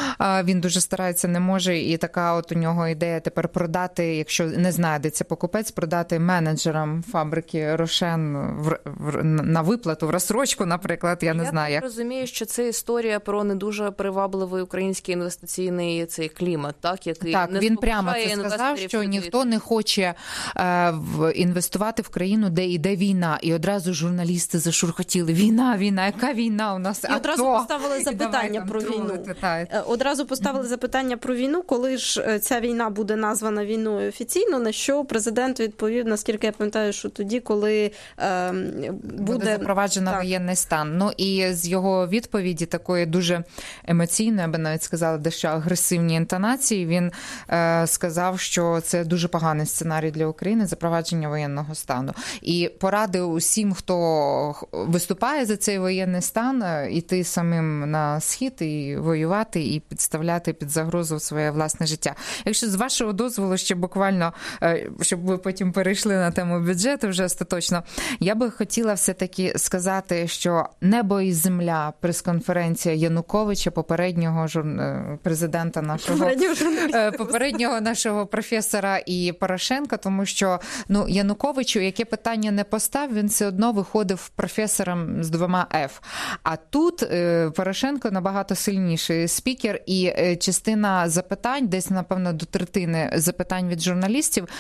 Він дуже старається, не може, і така от у нього ідея тепер продати, якщо не знайдеться покупець, продати менеджерам фабрики Рошен в, в, на виплату, в розсрочку, наприклад, я не я знаю. Я розумію, що це історія про не дуже привабливий український інвестиційний цей клімат, так, який так, не він прямо це сказав, що ніхто не хоче е, в, інвестувати в країну, де йде війна. І одразу журналісти зашурхотіли. Війна, війна, яка війна у нас? І одразу поставили запитання про війну. Одразу поставили запитання про війну, коли ж ця війна буде названа війною офіційно, на що президент відповів, наскільки я пам'ятаю, що тоді, коли е, буде... буде запроваджено так. воєнний стан. Ну і з його відповіді, такої дуже емоційної, я би навіть сказала, дещо агресивні інтонації, він е, сказав, що це дуже поганий сценарій для України, запровадження воєнного стану. І порадив усім, хто виступає за цей воєнний стан, іти самим на схід і воювати, і підставляти під загрозу своє власне життя. Якщо з вашого дозволу ще буквально, щоб ви потім перейшли на тему бюджету вже остаточно, я би хотіла все-таки сказати, що небо і земля, прес-конференція Януковича, попереднього жур... президента нашого, попереднього, попереднього нашого професора і Порошенка, тому що ну, Януковичу, яке питання не постав, він все одно виходив професором з двома Ф. А тут Порошенко набагато сильніший спікер, і частина запитань, десь, напевно, до третини запитань від журналістів, він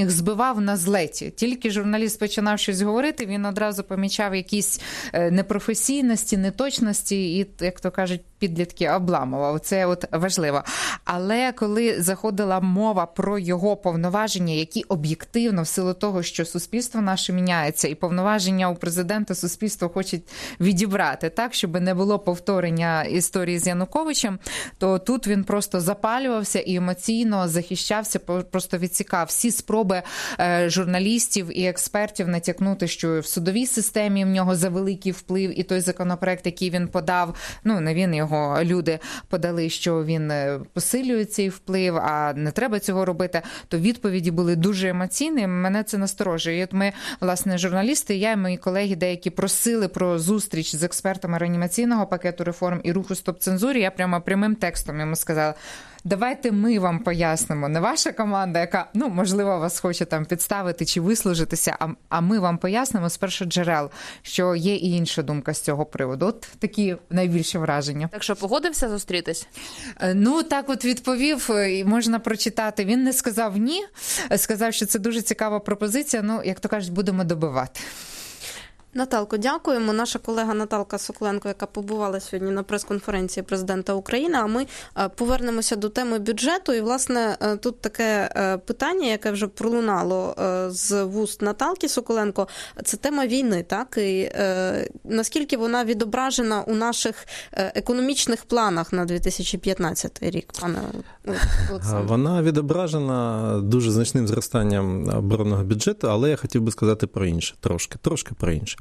їх збивав на злеті. Тільки журналіст починав щось говорити, він одразу помічав якісь непрофесійності, неточності і, як то кажуть, підлітки обламував. Це от важливо. Але коли заходила мова про його повноваження, які об'єктивно, в силу того, що суспільство наше міняється, і повноваження у президента суспільство хоче відібрати так, щоб не було повторення історії з Януковичем, то тут він просто запалювався і емоційно захищався, просто відсікав всі спроби журналістів і експертів натякнути, що в судовій системі в нього за великий вплив, і той законопроект, який він подав, ну, не він, його люди подали, що він посилює цей вплив, а не треба цього робити, то відповіді були дуже емоційні. Мене це насторожує. І от ми, власне, журналісти, я і мої колеги деякі просили про зустріч з експертами реанімаційного пакету реформ і руху «Стоп-цензурі». Я прямо прямим текстом йому сказала: давайте ми вам пояснимо, не ваша команда, яка, ну, можливо, вас хоче там підставити чи вислужитися, а, а ми вам пояснимо з першоджерел, що є і інша думка з цього приводу. От такі найбільші враження. Так що, погодився зустрітись? Ну, так от відповів, і можна прочитати. Він не сказав ні, сказав, що це дуже цікава пропозиція, ну, як то кажуть, будемо добивати. Наталко, дякуємо. Наша колега Наталка Соколенко, яка побувала сьогодні на прес-конференції президента України, а ми повернемося до теми бюджету. І, власне, тут таке питання, яке вже пролунало з вуст Наталки Соколенко, це тема війни, так? І е, наскільки вона відображена у наших економічних планах на дві тисячі п'ятнадцятий рік, пане Олександре? Вона відображена дуже значним зростанням оборонного бюджету, але я хотів би сказати про інше, трошки, трошки про інше.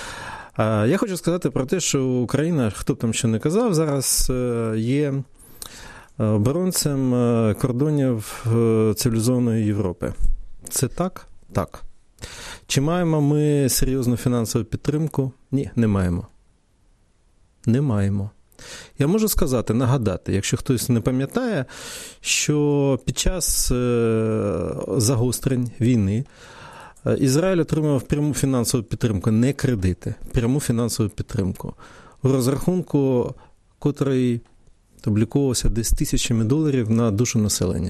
Я хочу сказати про те, що Україна, хто б там ще не казав, зараз є оборонцем кордонів цивілізованої Європи. Це так? Так. Чи маємо ми серйозну фінансову підтримку? Ні, не маємо. Не маємо. Я можу сказати, нагадати, якщо хтось не пам'ятає, що під час загострень війни Ізраїль отримав пряму фінансову підтримку, не кредити, пряму фінансову підтримку. У розрахунку, котрий обліковувався десь тисячами доларів на душу населення.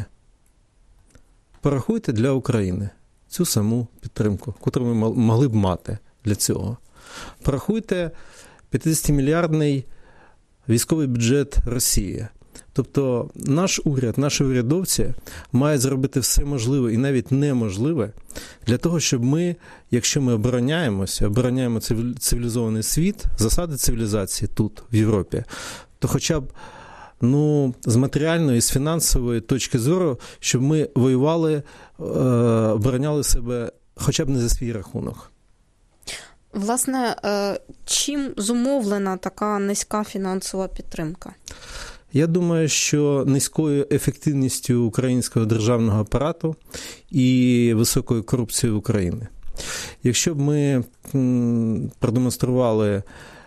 Порахуйте для України цю саму підтримку, котру ми могли б мати для цього. Порахуйте п'ятдесятимільярдний військовий бюджет Росії. Тобто наш уряд, наші урядовці мають зробити все можливе і навіть неможливе для того, щоб ми, якщо ми обороняємося, обороняємо цивілізований світ, засади цивілізації тут, в Європі, то хоча б ну, з матеріальної, з фінансової точки зору, щоб ми воювали, обороняли себе хоча б не за свій рахунок. Власне, чим зумовлена така низька фінансова підтримка? Я думаю, що низькою ефективністю українського державного апарату і високою корупцією України. Якщо б ми продемонстрували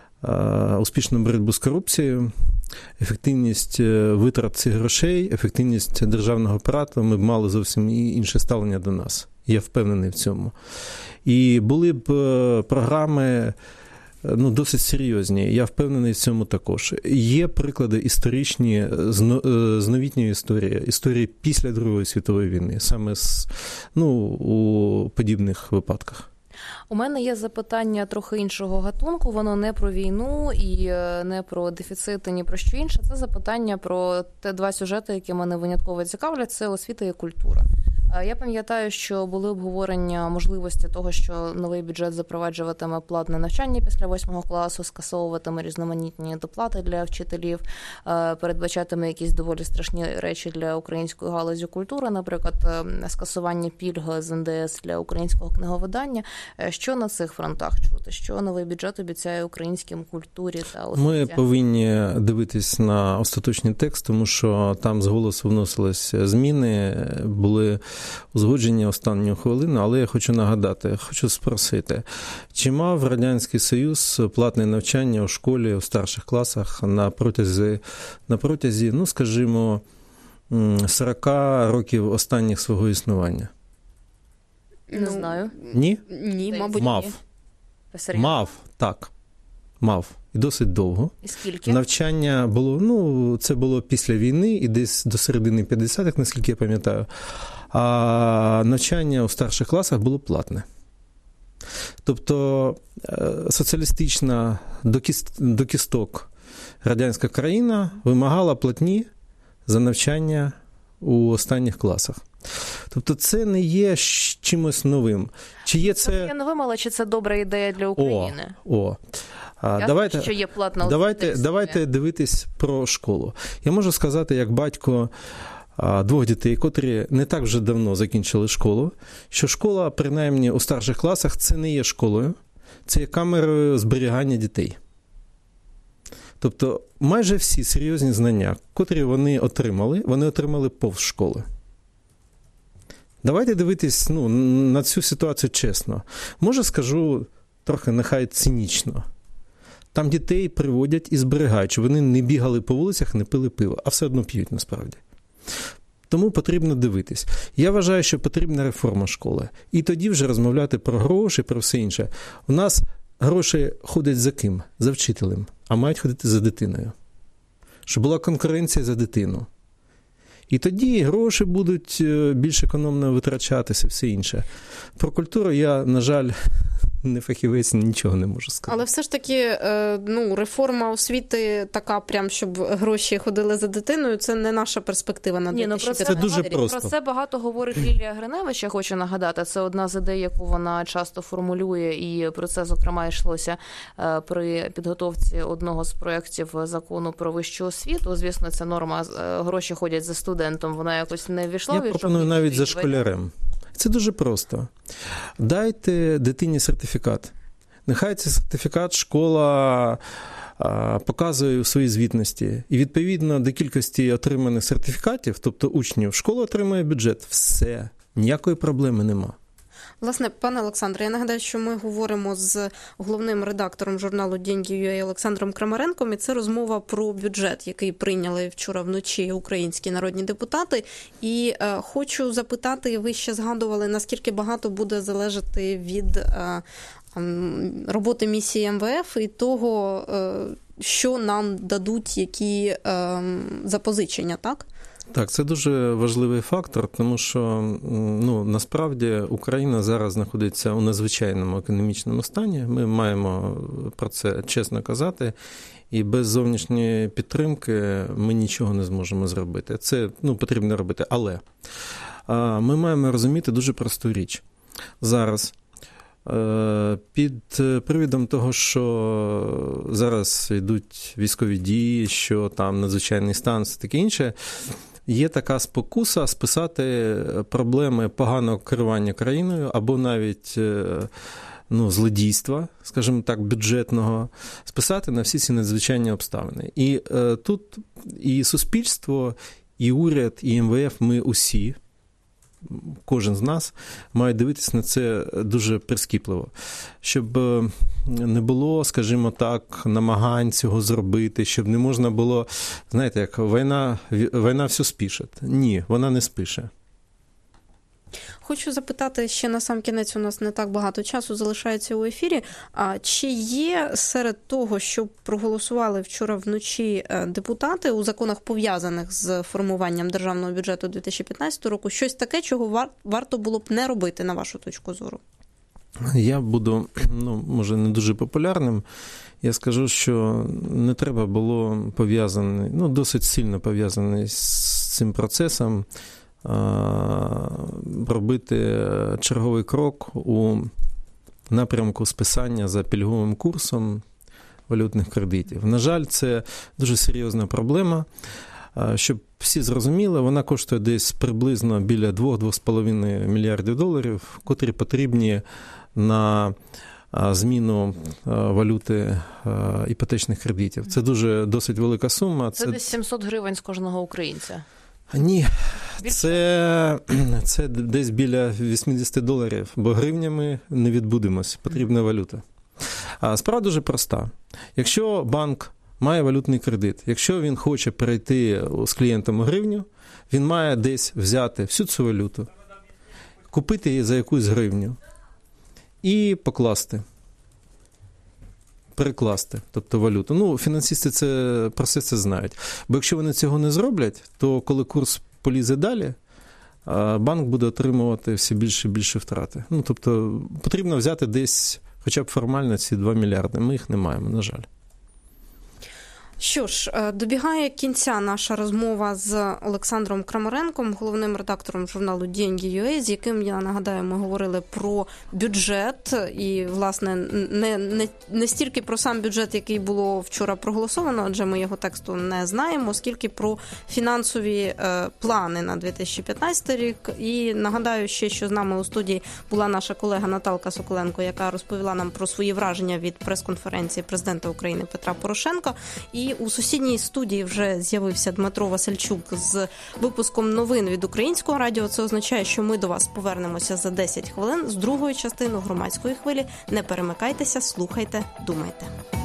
успішну боротьбу з корупцією, ефективність витрат цих грошей, ефективність державного апарату, ми б мали зовсім інше ставлення до нас. Я впевнений в цьому. І були б програми ну, досить серйозні. Я впевнений в цьому також. Є приклади історичні з новітньої історії, історії після Другої світової війни, саме з, ну, у подібних випадках. У мене є запитання трохи іншого гатунку, воно не про війну і не про дефіцити, ні про що інше. Це запитання про те два сюжети, які мене винятково цікавлять, це освіта і культура. Я пам'ятаю, що були обговорення можливості того, що новий бюджет запроваджуватиме платне навчання після восьмого класу, скасовуватиме різноманітні доплати для вчителів, передбачатиме якісь доволі страшні речі для української галузі культури, наприклад, скасування пільги з ен де ес для українського книговидання. Що на цих фронтах чути? Що новий бюджет обіцяє українським культурі та освіті? Ми повинні дивитись на остаточний текст, тому що там з голосу вносились зміни, були узгодження останню хвилину, але я хочу нагадати, хочу спросити, чи мав Радянський Союз платне навчання у школі, у старших класах на протязі, на протязі, ну, скажімо, сорок років останніх свого існування? Не знаю. Ні? Ні, мабуть, Мав. ні. Мав, так. Мав. І досить довго. І скільки? Навчання було, ну, це було після війни і десь до середини п'ятдесятих, наскільки я пам'ятаю. А навчання у старших класах було платне. Тобто соціалістична до кісток радянська країна вимагала платні за навчання у останніх класах. Тобто це не є чимось новим. Чи є це... Це є новим, але чи це добра ідея для України? О, о. Ясно, давайте, що є платна давайте, давайте дивитись про школу. Я можу сказати, як батько двох дітей, котрі не так вже давно закінчили школу, що школа, принаймні у старших класах, це не є школою, це є камерою зберігання дітей. Тобто майже всі серйозні знання, котрі вони отримали, вони отримали повз школи. Давайте дивитись ну, на цю ситуацію чесно. Може, скажу трохи нехай цинічно. Там дітей приводять і зберігають, щоб вони не бігали по вулицях, не пили пиво, а все одно п'ють насправді. Тому потрібно дивитись. Я вважаю, що потрібна реформа школи. І тоді вже розмовляти про гроші, про все інше. У нас гроші ходять за ким? За вчителем. А мають ходити за дитиною. Щоб була конкуренція за дитину. І тоді гроші будуть більш економно витрачатися, все інше. Про культуру я, на жаль, не фахівець, нічого не можу сказати. Але все ж таки, ну, реформа освіти така прям, щоб гроші ходили за дитиною, це не наша перспектива на дві тисячі п'ятнадцятий. Це дуже просто. Про це багато говорить Лілія Гриневич, я хочу нагадати. Це одна з ідей, яку вона часто формулює, і про це, зокрема, йшлося при підготовці одного з проєктів закону про вищу освіту. Звісно, ця норма «гроші ходять за студентом», вона якось не ввійшла. Я пропоную навіть за школярем. Це дуже просто. Дайте дитині сертифікат. Нехай цей сертифікат школа а, показує у своїй звітності. І відповідно до кількості отриманих сертифікатів, тобто учнів, школа отримує бюджет. Все. Ніякої проблеми нема. Власне, пане Олександре, я нагадаю, що ми говоримо з головним редактором журналу «Деньги.ua» Олександром Крамаренком, і це розмова про бюджет, який прийняли вчора вночі українські народні депутати. І е, хочу запитати, ви ще згадували, наскільки багато буде залежати від е, роботи місії ем ве еф і того, е, що нам дадуть, які е, запозичення, так? Так, це дуже важливий фактор, тому що ну, насправді Україна зараз знаходиться у надзвичайному економічному стані. Ми маємо про це чесно казати, і без зовнішньої підтримки ми нічого не зможемо зробити. Це ну, потрібно робити. Але ми маємо розуміти дуже просту річ. Зараз під привідом того, що зараз йдуть військові дії, що там надзвичайний стан, все таке інше, є така спокуса списати проблеми поганого керування країною або навіть ну, злодійства, скажімо так, бюджетного, списати на всі ці надзвичайні обставини. І е, тут і суспільство, і уряд, і ем ве еф, ми усі, кожен з нас має дивитися на це дуже прискіпливо, щоб не було, скажімо так, намагань цього зробити, щоб не можна було, знаєте, як війна, війна все спише. Ні, вона не спише. Хочу запитати ще на сам кінець, у нас не так багато часу залишається у ефірі. А чи є серед того, що проголосували вчора вночі депутати у законах, пов'язаних з формуванням державного бюджету дві тисячі п'ятнадцятого року, щось таке, чого варто було б не робити, на вашу точку зору? Я буду, ну, може, не дуже популярним. Я скажу, що не треба було пов'язаний, ну, досить сильно пов'язаний з цим процесом, робити черговий крок у напрямку списання за пільговим курсом валютних кредитів. На жаль, це дуже серйозна проблема. Щоб всі зрозуміли, вона коштує десь приблизно біля два-два з половиною мільярдів доларів, котрі потрібні на зміну валюти іпотечних кредитів. Це дуже досить велика сума. Це, це десь сімсот гривень з кожного українця. Ні, це, це десь біля вісімдесят доларів, бо гривнями не відбудемось, потрібна валюта. А справа дуже проста. Якщо банк має валютний кредит, якщо він хоче перейти з клієнтом у гривню, він має десь взяти всю цю валюту, купити її за якусь гривню і покласти. перекласти, тобто валюту. Ну, фінансисти це, про все це знають. Бо якщо вони цього не зроблять, то коли курс полізе далі, банк буде отримувати все більше і більше втрати. Ну, тобто потрібно взяти десь хоча б формально ці два мільярди. Ми їх не маємо, на жаль. Що ж, добігає кінця наша розмова з Олександром Крамаренком, головним редактором журналу «Деньги.ua», з яким, я нагадаю, ми говорили про бюджет і, власне, не, не, не стільки про сам бюджет, який було вчора проголосовано, адже ми його тексту не знаємо, скільки про фінансові е, плани на дві тисячі п'ятнадцятий рік. І нагадаю ще, що з нами у студії була наша колега Наталка Соколенко, яка розповіла нам про свої враження від прес-конференції президента України Петра Порошенка. І у сусідній студії вже з'явився Дмитро Васильчук з випуском новин від Українського радіо. Це означає, що ми до вас повернемося за десять хвилин з другої частини громадської хвилі. Не перемикайтеся, слухайте, думайте.